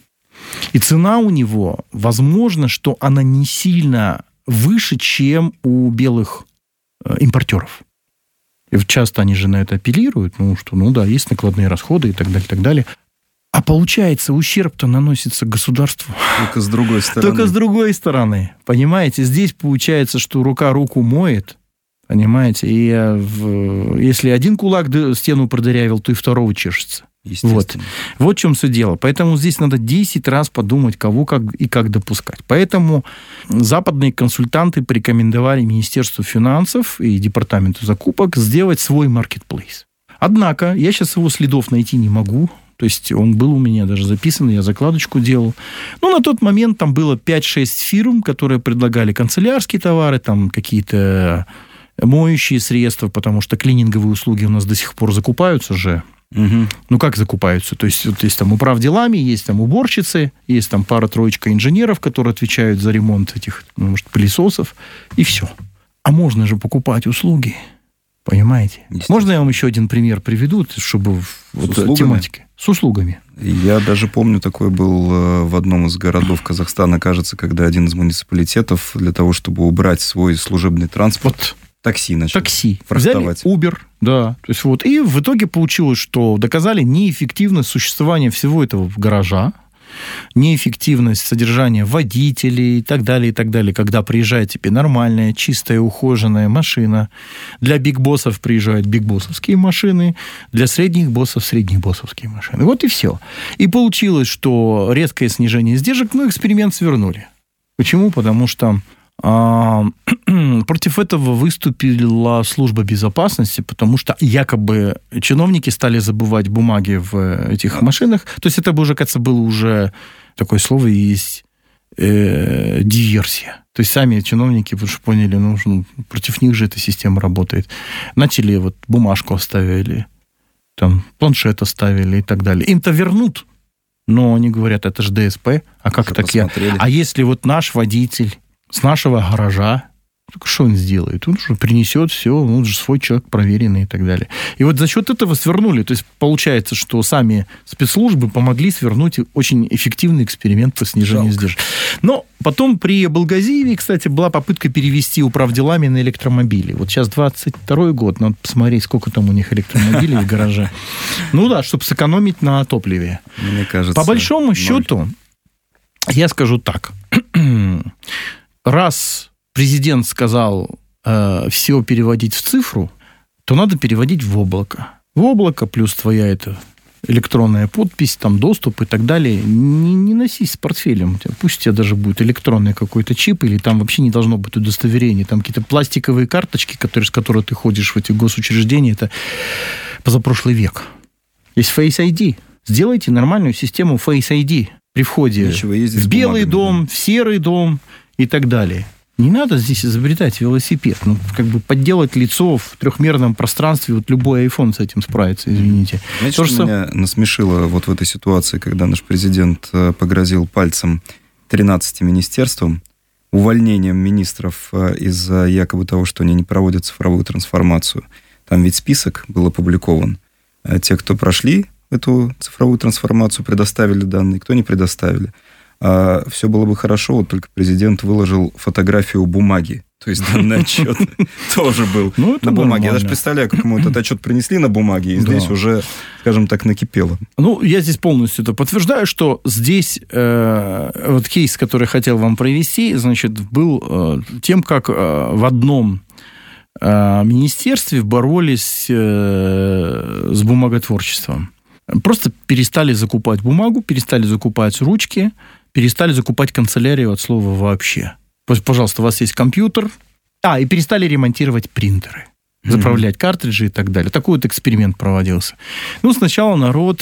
И цена у него, возможно, что она не сильно выше, чем у белых импортеров. И часто они же на это апеллируют, ну, что, ну да, есть накладные расходы и так далее, и так далее. А получается, ущерб-то наносится государству. Только с другой стороны. Только с другой стороны. Понимаете, здесь получается, что рука руку моет, понимаете, и в, если один кулак стену продырявил, то и второго чешется. Вот. Вот в чем все дело. Поэтому здесь надо десять раз подумать, кого как и как допускать. Поэтому западные консультанты порекомендовали Министерству финансов и Департаменту закупок сделать свой маркетплейс. Однако я сейчас его следов найти не могу. То есть он был у меня даже записан, я закладочку делал. Ну, на тот момент там было пять-шесть фирм, которые предлагали канцелярские товары, там какие-то моющие средства, потому что клининговые услуги у нас до сих пор закупаются же. Угу. Ну, как закупаются? То есть, вот есть там управделами, есть там уборщицы, есть там пара-троечка инженеров, которые отвечают за ремонт этих, ну, может, пылесосов, и все. А можно же покупать услуги, понимаете? Можно я вам еще один пример приведу, чтобы вот тематики? С услугами. Я даже помню, такой был в одном из городов Казахстана, кажется, когда один из муниципалитетов для того, чтобы убрать свой служебный транспорт... Вот. Такси начали. Такси. Взяли Uber, да. То есть вот. И в итоге получилось, что доказали неэффективность существования всего этого гаража, неэффективность содержания водителей и так далее, и так далее, когда приезжает тебе нормальная, чистая, ухоженная машина. Для биг-боссов приезжают биг-боссовские машины, для средних боссов средних боссовские машины. Вот и все. И получилось, что резкое снижение издержек, ну, эксперимент свернули. Почему? Потому что А, против этого выступила служба безопасности, потому что якобы чиновники стали забывать бумаги в этих машинах. То есть это бы уже, кажется, было уже такое слово есть э, диверсия. То есть сами чиновники, потому что поняли, ну, ну, против них же эта система работает. Начали вот бумажку оставили, там планшет оставили и так далее. Им-то вернут, но они говорят, это же дэ эс пэ, а как уже так я? А если вот наш водитель с нашего гаража, что он сделает? Он же принесет все, он же свой человек проверенный и так далее. И вот за счет этого свернули. То есть получается, что сами спецслужбы помогли свернуть очень эффективный эксперимент по снижению издержек. Но потом при Абылгазиеве, кстати, была попытка перевести управделами на электромобили. Вот сейчас двадцать второй год, надо посмотреть, сколько там у них электромобилей в гараже. Ну да, чтобы сэкономить на топливе. Мне кажется, по большому счету, я скажу так. Раз президент сказал э, все переводить в цифру, то надо переводить в облако. В облако плюс твоя эта электронная подпись, там доступ и так далее. Не, не носись с портфелем. Пусть у тебя даже будет электронный какой-то чип, или там вообще не должно быть удостоверения. Там какие-то пластиковые карточки, которые, с которыми ты ходишь в эти госучреждения, это позапрошлый век. Есть Face ай ди. Сделайте нормальную систему Face ай ди при входе в белый дом, в серый дом и так далее. Не надо здесь изобретать велосипед. Ну, как бы подделать лицо в трехмерном пространстве, вот любой iPhone с этим справится, извините. Знаете, То, что, что меня насмешило вот в этой ситуации, когда наш президент погрозил пальцем тринадцати министерствам увольнением министров из-за якобы того, что они не проводят цифровую трансформацию. Там ведь список был опубликован. Те, кто прошли эту цифровую трансформацию, предоставили данные, кто не предоставили. А все было бы хорошо, вот только президент выложил фотографию бумаги. То есть данный отчет тоже был на бумаге. Я даже представляю, как ему этот отчет принесли на бумаге, и здесь уже, скажем так, накипело. Ну, я здесь полностью это подтверждаю, что здесь вот кейс, который хотел вам провести, значит, был тем, как в одном министерстве боролись с бумаготворчеством. Просто перестали закупать бумагу, перестали закупать ручки, перестали закупать канцелярию от слова вообще. Пожалуйста, у вас есть компьютер. А, и перестали ремонтировать принтеры. заправлять mm-hmm. картриджи и так далее. Такой вот эксперимент проводился. Ну, сначала народ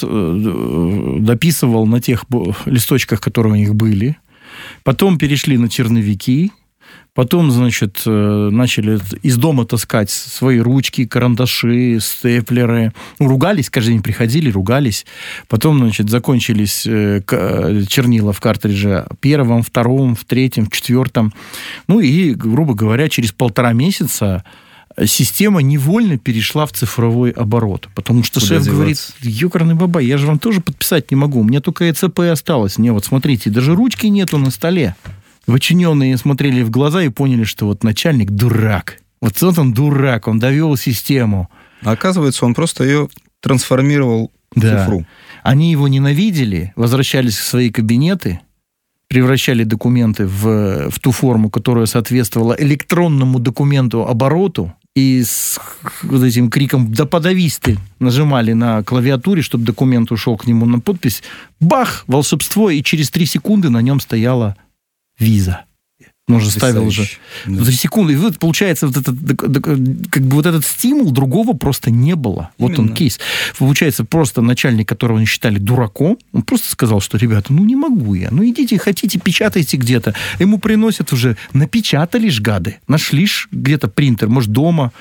дописывал на тех листочках, которые у них были. Потом перешли на черновики. Потом, значит, начали из дома таскать свои ручки, карандаши, степлеры. Ну, ругались, каждый день приходили, ругались. Потом, значит, закончились чернила в картридже в первом, втором, в третьем, в четвертом. Ну, и, грубо говоря, через полтора месяца система невольно перешла в цифровой оборот. Потому что Куда шеф деваться? Говорит, ёкарный бабай, я же вам тоже подписать не могу. Мне только ЭЦП осталось. Мне вот, смотрите, даже ручки нету на столе. Подчиненные смотрели в глаза и поняли, что вот начальник дурак. Вот, вот он дурак, он довел систему. А оказывается, он просто ее трансформировал в да. цифру. Они его ненавидели, возвращались в свои кабинеты, превращали документы в, в ту форму, которая соответствовала электронному документу обороту, и с вот этим криком «да подавись ты» нажимали на клавиатуре, чтобы документ ушел к нему на подпись. Бах! Волшебство, и через три секунды на нем стояла виза. Он же ставил уже да. за секунду. И вот получается, вот этот, как бы вот этот стимул другого просто не было. Вот Именно. Он кейс. Получается, просто начальник, которого они считали дураком, он просто сказал, что, ребята, ну не могу я. Ну идите, хотите, печатайте где-то. Ему приносят уже, напечатали ж гады, нашли ж где-то принтер, может, дома.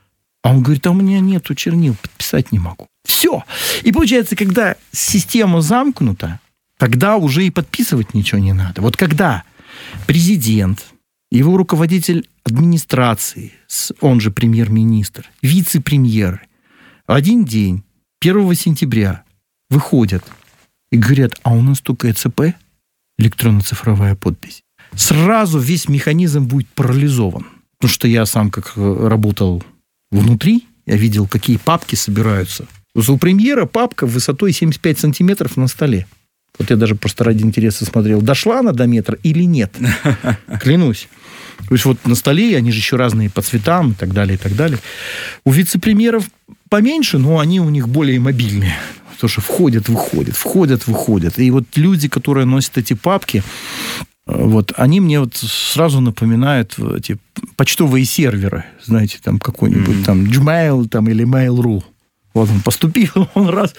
А он говорит, а у меня нету чернил, подписать не могу. Все. И получается, когда система замкнута, тогда уже и подписывать ничего не надо. Вот когда президент, его руководитель администрации, он же премьер-министр, вице-премьеры, в один день, первого сентября, выходят и говорят, а у нас только ЭЦП, электронно-цифровая подпись. Сразу весь механизм будет парализован. Потому что я сам, как работал внутри, я видел, какие папки собираются. У премьера папка высотой семьдесят пять сантиметров на столе. Вот я даже просто ради интереса смотрел, дошла она до метра или нет. Клянусь. То есть вот на столе, они же еще разные по цветам и так далее, и так далее. У вице-премьеров поменьше, но они у них более мобильные. Потому что входят, выходят, входят, выходят. И вот люди, которые носят эти папки, вот, они мне вот сразу напоминают эти почтовые серверы. Знаете, там какой-нибудь mm-hmm. там Gmail там, или Mail.ru. Вот он поступил, он раз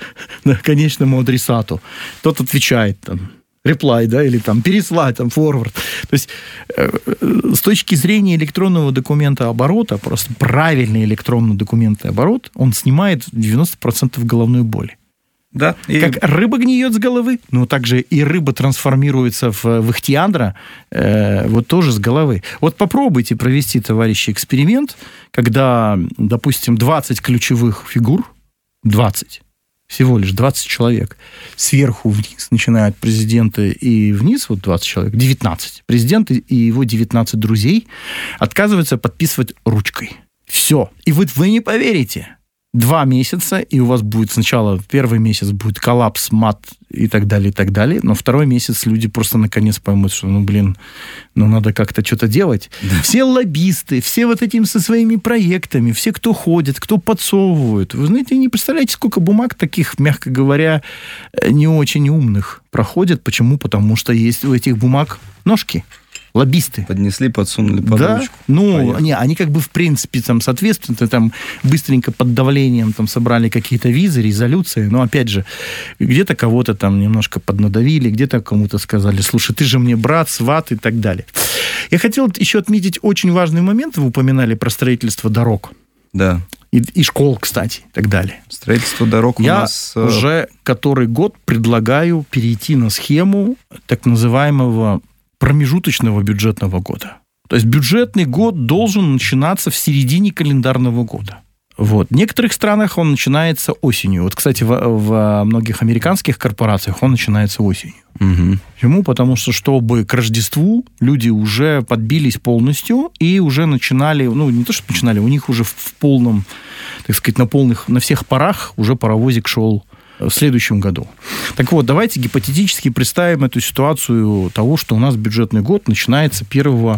на конечному адресату. Тот отвечает там, reply, да, или там переслать, там, forward. То есть э, с точки зрения электронного документа оборота, просто правильный электронный документооборот, он снимает девяносто процентов головной боли. Да, и... Как рыба гниет с головы, но также и рыба трансформируется в, в ихтиандра, э, вот тоже с головы. Вот попробуйте провести, товарищи, эксперимент, когда, допустим, двадцать ключевых фигур, двадцать, всего лишь двадцать человек, сверху вниз, начиная от президента и вниз, вот двадцать человек, девятнадцать, президент и его девятнадцать друзей отказываются подписывать ручкой. Все. И вот вы не поверите, Два месяца, и у вас будет сначала, первый месяц будет коллапс, мат и так далее, и так далее, но второй месяц люди просто наконец поймут, что, ну, блин, ну, надо как-то что-то делать. Да. Все лоббисты, все вот этим со своими проектами, все, кто ходит, кто подсовывают. Вы знаете, не представляете, сколько бумаг таких, мягко говоря, не очень умных проходит. Почему? Потому что есть у этих бумаг ножки. Лоббисты. Поднесли, подсунули под да? ручку. Ну, не, они как бы в принципе там соответственно, там быстренько под давлением там собрали какие-то визы, резолюции, но опять же, где-то кого-то там немножко поднадавили, где-то кому-то сказали, слушай, ты же мне брат, сват и так далее. Я хотел еще отметить очень важный момент, вы упоминали про строительство дорог. Да. И, и школ, кстати, и так далее. Строительство дорог у Я нас... Я уже который год предлагаю перейти на схему так называемого промежуточного бюджетного года. То есть бюджетный год должен начинаться в середине календарного года. Вот. В некоторых странах он начинается осенью. Вот, кстати, в, в многих американских корпорациях он начинается осенью. Угу. Почему? Потому что, чтобы к Рождеству люди уже подбились полностью и уже начинали, ну, не то, что начинали, у них уже в полном, так сказать, на полных, на всех парах уже паровозик шел в следующем году. Так вот, давайте гипотетически представим эту ситуацию того, что у нас бюджетный год начинается первого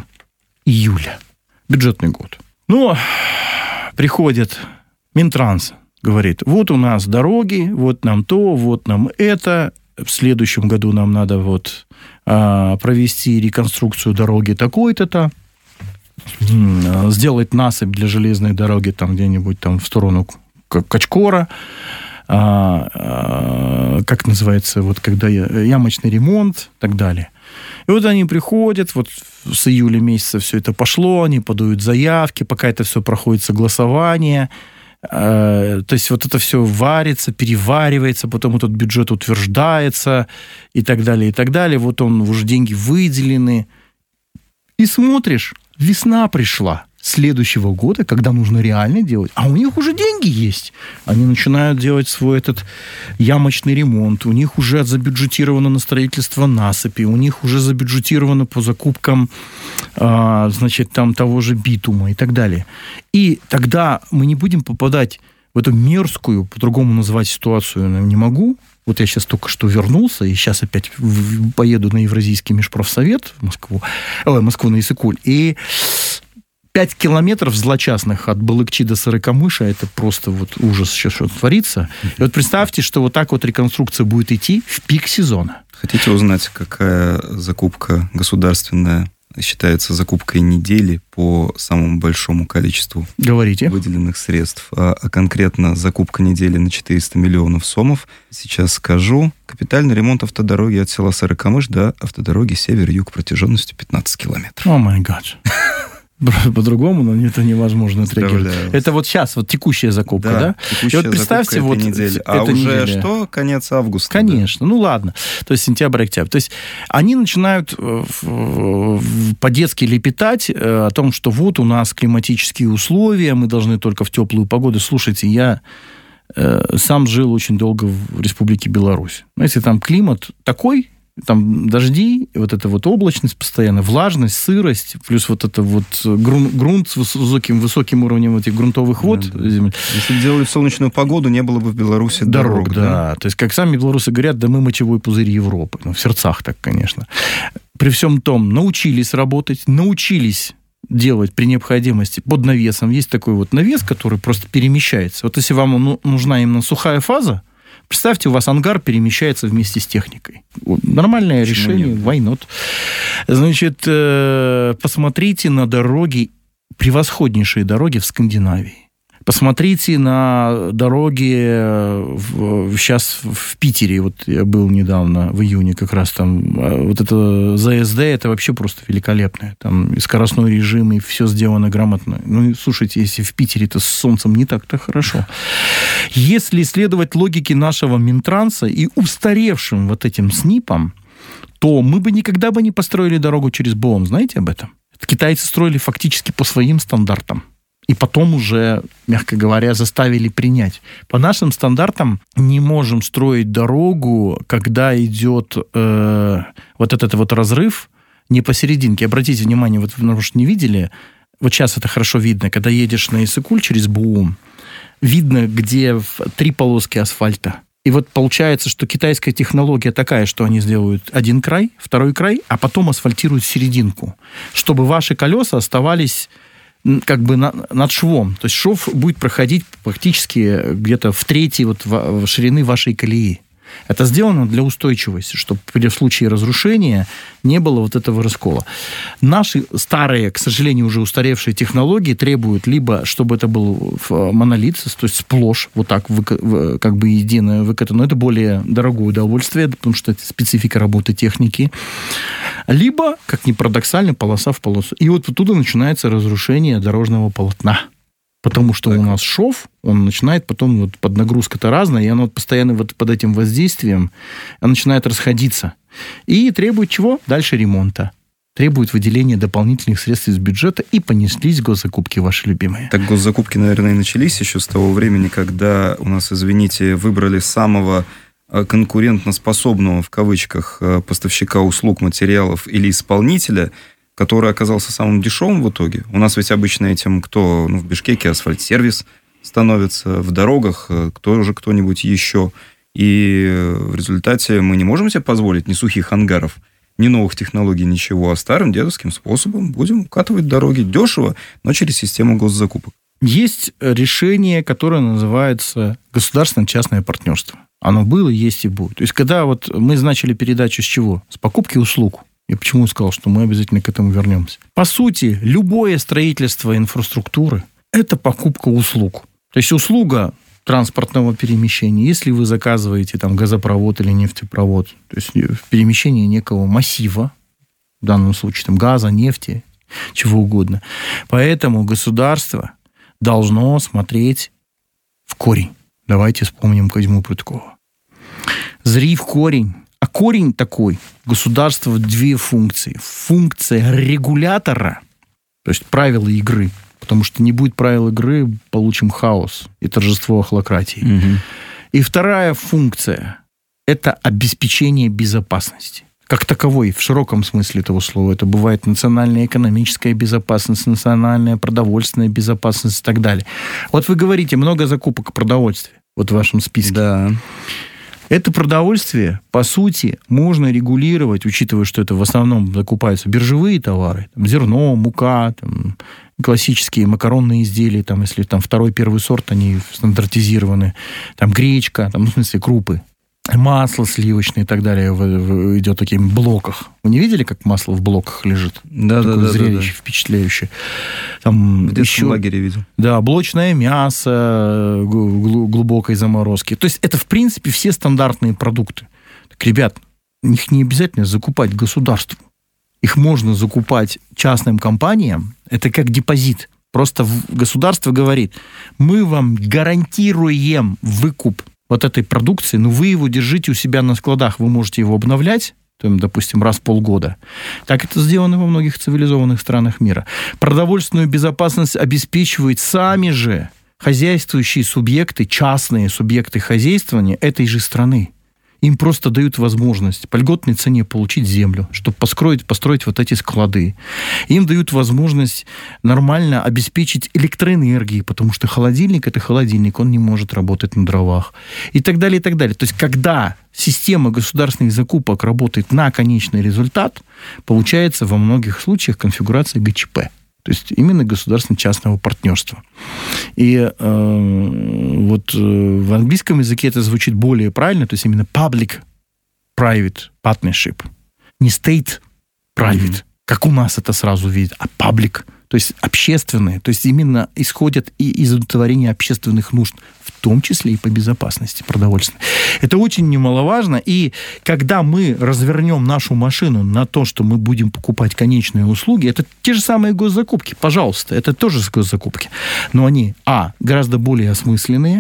июля. Бюджетный год. Ну, приходит Минтранс, говорит, вот у нас дороги, вот нам то, вот нам это, в следующем году нам надо вот а, провести реконструкцию дороги такой-то-то. сделать насыпь для железной дороги там где-нибудь там в сторону Качкора, а, а, как называется, вот когда ямочный ремонт и так далее. И вот они приходят, вот с июля месяца все это пошло, они подают заявки, пока это все проходит согласование. То есть вот это все варится, переваривается, потом этот бюджет утверждается и так далее, и так далее. Вот он, уже деньги выделены. И смотришь, весна пришла следующего года, когда нужно реально делать, а у них уже деньги есть. Они начинают делать свой этот ямочный ремонт, у них уже забюджетировано на строительство насыпи, у них уже забюджетировано по закупкам, а, значит, там того же битума и так далее. И тогда мы не будем попадать в эту мерзкую, по-другому назвать ситуацию не могу. Вот я сейчас только что вернулся, и сейчас опять поеду на Евразийский межпрофсовет в Москву, ой, Москву на Иссык-Куль, и пять километров злочастных от Балыкчи до Сорокомыша, это просто вот ужас сейчас, что творится. И вот представьте, что вот так вот реконструкция будет идти в пик сезона. Хотите узнать, какая закупка государственная считается закупкой недели по самому большому количеству Говорите. выделенных средств, а, а конкретно закупка недели на четыреста миллионов сомов? Сейчас скажу. Капитальный ремонт автодороги от села Сорокомыш до автодороги север-юг протяженностью пятнадцать километров. О май гад. По-другому, но это невозможно отреагировать. Это вот сейчас, вот текущая закупка, да? да? Текущая и вот представьте, вот недели. А уже неделя. Что? Конец августа. Конечно, да? Ну ладно. То есть сентябрь-октябрь. То есть они начинают по-детски лепетать о том, что вот у нас климатические условия, мы должны только в теплую погоду. Слушайте, я сам жил очень долго в Республике Беларусь. Знаете, там климат такой, там дожди, вот эта вот облачность постоянно, влажность, сырость, плюс вот это вот грунт, грунт с высоким, высоким уровнем этих грунтовых вод. Да, да. Если бы делали в солнечную погоду, не было бы в Беларуси дорог. дорог да. да. То есть, как сами белорусы говорят, да мы мочевой пузырь Европы. Ну, в сердцах так, конечно. При всем том, научились работать, научились делать при необходимости под навесом. Есть такой вот навес, который просто перемещается. Вот если вам нужна именно сухая фаза, представьте, у вас ангар перемещается вместе с техникой. Нормальное Почему решение, нет? Why not? Значит, посмотрите на дороги, превосходнейшие дороги в Скандинавии. Посмотрите на дороги в, сейчас в Питере. Вот я был недавно, в июне, как раз там. Вот это ЗСД, это вообще просто великолепное. Там и скоростной режим, и все сделано грамотно. Ну, и слушайте, если в Питере-то с солнцем не так-то хорошо. Если следовать логике нашего Минтранса и устаревшим вот этим СНИПам, то мы бы никогда бы не построили дорогу через Буон. Знаете об этом? Китайцы строили фактически по своим стандартам. И потом уже, мягко говоря, заставили принять. По нашим стандартам не можем строить дорогу, когда идет э, вот этот вот разрыв не посерединке. Обратите внимание, вот вы, может, не видели, вот сейчас это хорошо видно, когда едешь на Иссык-Куль через Буум, видно, где три полоски асфальта. И вот получается, что китайская технология такая, что они сделают один край, второй край, а потом асфальтируют серединку, чтобы ваши колеса оставались как бы на, над швом. То есть шов будет проходить практически где-то в трети вот в, в ширины вашей колеи. Это сделано для устойчивости, чтобы при случае разрушения не было вот этого раскола. Наши старые, к сожалению, уже устаревшие технологии требуют либо, чтобы это был монолит, то есть сплошь, вот так, как бы единое выкатано, но это более дорогое удовольствие, потому что это специфика работы техники. Либо, как ни парадоксально, полоса в полосу. И вот оттуда начинается разрушение дорожного полотна. Потому что так. У нас шов, он начинает потом, вот под нагрузка-то разная, и оно вот постоянно вот под этим воздействием начинает расходиться. И требует чего? Дальше ремонта. Требует выделения дополнительных средств из бюджета, и понеслись госзакупки ваши любимые. Так госзакупки, наверное, и начались еще с того времени, когда у нас, извините, выбрали самого конкурентоспособного, в кавычках, поставщика услуг, материалов или исполнителя, который оказался самым дешевым в итоге. У нас ведь обычно этим кто, ну, в Бишкеке асфальт-сервис становится, в дорогах кто же кто-нибудь еще. И в результате мы не можем себе позволить ни сухих ангаров, ни новых технологий, ничего, а старым дедовским способом будем укатывать дороги дешево, но через систему госзакупок. Есть решение, которое называется государственно-частное партнерство. Оно было, есть и будет. То есть, когда вот мы начали передачу с чего? С покупки услуг. Я почему сказал, что мы обязательно к этому вернемся. По сути, любое строительство инфраструктуры – это покупка услуг. То есть услуга транспортного перемещения, если вы заказываете там газопровод или нефтепровод, то есть перемещение некого массива, в данном случае там, газа, нефти, чего угодно. Поэтому государство должно смотреть в корень. Давайте вспомним Козьму Прудкова. Зри в корень. А корень такой. Государство две функции. Функция регулятора, то есть правила игры. Потому что не будет правил игры, получим хаос и торжество охлократии. Угу. И вторая функция – это обеспечение безопасности. Как таковой, в широком смысле этого слова. Это бывает национальная экономическая безопасность, национальная продовольственная безопасность и так далее. Вот вы говорите, много закупок продовольствия вот в вашем списке. Да. Это продовольствие, по сути, можно регулировать, учитывая, что это в основном закупаются биржевые товары, там, зерно, мука, там, классические макаронные изделия, там, если там второй, первый сорт, они стандартизированы, там, гречка, там, ну, в смысле, крупы, масло сливочное и так далее в, в, идет в таких блоках. Вы не видели, как масло в блоках лежит? Да, такое да, да, зрелище, да, да. Впечатляющее. Там в детском еще, лагере видел. Да, блочное мясо глубокой заморозки. То есть это, в принципе, все стандартные продукты. Так, ребят, их не обязательно закупать государству. Их можно закупать частным компаниям. Это как депозит. Просто государство говорит, мы вам гарантируем выкуп вот этой продукции, но вы его держите у себя на складах, вы можете его обновлять, там, допустим, раз в полгода. Так это сделано во многих цивилизованных странах мира. Продовольственную безопасность обеспечивают сами же хозяйствующие субъекты, частные субъекты хозяйствования этой же страны. Им просто дают возможность по льготной цене получить землю, чтобы построить, построить вот эти склады. Им дают возможность нормально обеспечить электроэнергией, потому что холодильник – это холодильник, он не может работать на дровах. И так далее, и так далее. То есть, когда система государственных закупок работает на конечный результат, получается во многих случаях конфигурация ГЧП. То есть именно государственно-частного партнерства. И э, вот э, в английском языке это звучит более правильно, то есть именно public-private partnership. Не state-private, mm-hmm. как у нас это сразу видит, а public, то есть общественные, то есть именно исходят и из удовлетворения общественных нужд, в том числе и по безопасности продовольственной. Это очень немаловажно, и когда мы развернем нашу машину на то, что мы будем покупать конечные услуги, это те же самые госзакупки, пожалуйста, это тоже госзакупки, но они, а, гораздо более осмысленные,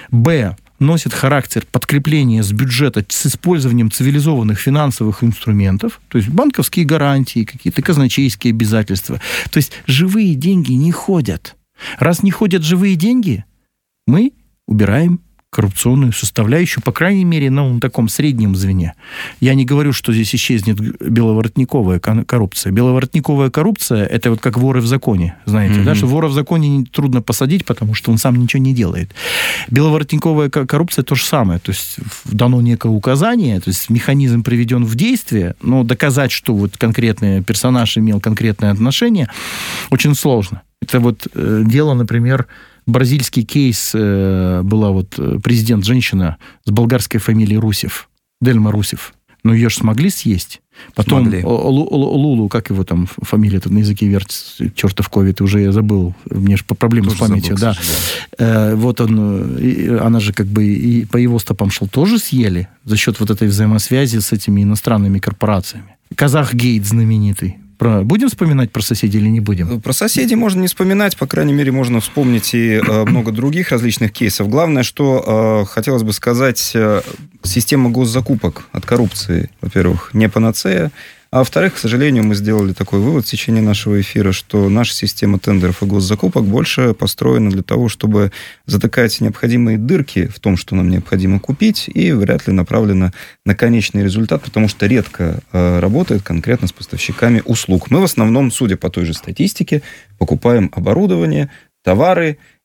б, носит характер подкрепления с бюджета с использованием цивилизованных финансовых инструментов, то есть банковские гарантии, какие-то казначейские обязательства. То есть живые деньги не ходят. Раз не ходят живые деньги, мы убираем коррупционную составляющую, по крайней мере, на таком среднем звене. Я не говорю, что здесь исчезнет беловоротниковая коррупция. Беловоротниковая коррупция – это вот как воры в законе, знаете, mm-hmm. да, что вора в законе трудно посадить, потому что он сам ничего не делает. Беловоротниковая коррупция – то же самое, то есть дано некое указание, то есть механизм приведен в действие, но доказать, что вот конкретный персонаж имел конкретное отношение, очень сложно. Это вот э, дело, например, бразильский кейс, э, была вот президент-женщина с болгарской фамилией Русев, Дельма Русев. Но ее же смогли съесть. Потом смогли. Лулу, как его там фамилия-то на языке вертится, чертов ковид, уже я забыл, мне же проблемы тоже с памятью. Забыл, да. Э, вот он, она же как бы и по его стопам шел, тоже съели за счет вот этой взаимосвязи с этими иностранными корпорациями. Казахгейт знаменитый. Про... Будем вспоминать про соседей или не будем? Про соседей можно не вспоминать, по крайней мере, можно вспомнить и э, много других различных кейсов. Главное, что э, хотелось бы сказать, э, система госзакупок от коррупции, во-первых, не панацея, а во-вторых, к сожалению, мы сделали такой вывод в течение нашего эфира, что наша система тендеров и госзакупок больше построена для того, чтобы затыкать необходимые дырки в том, что нам необходимо купить, и вряд ли направлена на конечный результат, потому что редко э, работает конкретно с поставщиками услуг. Мы в основном, судя по той же статистике, покупаем оборудование, товары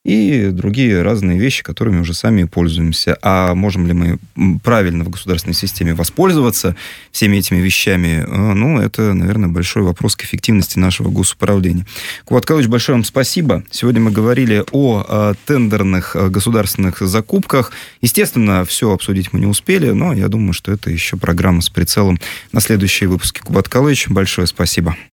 и другие разные вещи, которыми уже сами пользуемся. А можем ли мы правильно в государственной системе воспользоваться всеми этими вещами? Ну, это, наверное, большой вопрос к эффективности нашего госуправления. Кубат Калыч, большое вам спасибо. Сегодня мы говорили о тендерных государственных закупках. Естественно, все обсудить мы не успели, но я думаю, что это еще программа с прицелом на следующие выпуски. Кубат Калыч, большое спасибо.